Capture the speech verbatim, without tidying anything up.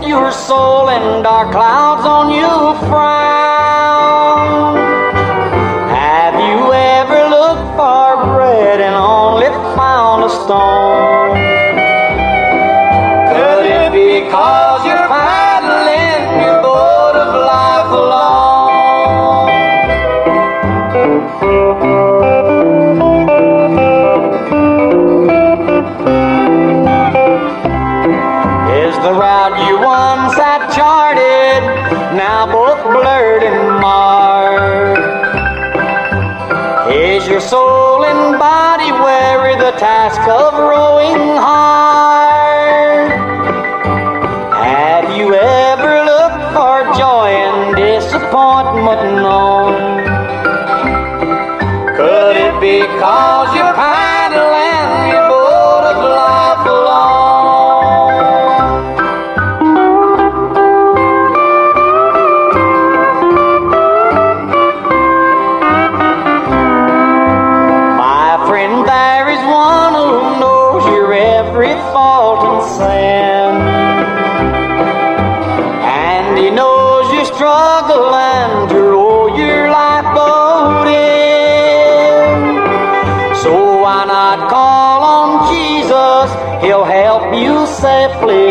your soul and dark clouds on you frown. Have you ever looked for bread and only found a stone? Could it be because you're paddling your boat of life alone? Is the route you once had charted now both blurred and marred? Is your soul and body weary the task of rowing hard? Have you ever looked for joy and disappointment known? Could it be cause you're paddling your boat of life alone? My friend, there is one who knows your every fault and sin, and he knows you struggle and to row your lifeboat in. So why not call on Jesus? He'll help you safely